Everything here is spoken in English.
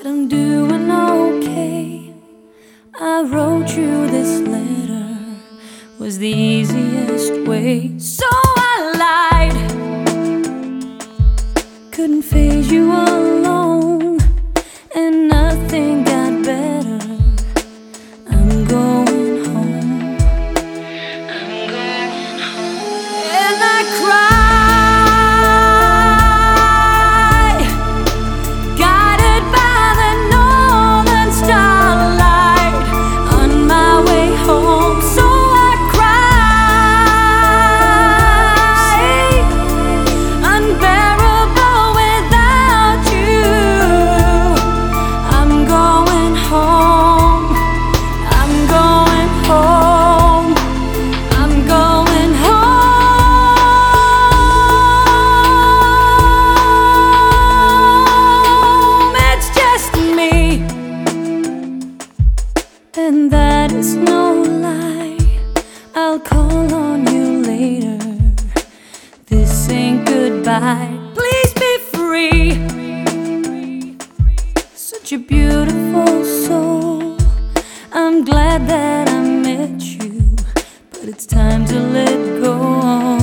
but I'm doing okay. I wrote you this letter, was the easiest way. So I lied, couldn't face you alone, and nothing got better. I'm going home, I'm going home. And I cried, guided by the northern starlight, on my way home. So I cried, unbearable without you. I'm going home, I'm going home, I'm going home. It's just me, and that is no lie. I'll call on you later. This ain't goodbye. Please be free. Such a beautiful soul. I'm glad that I met you, but it's time to let go.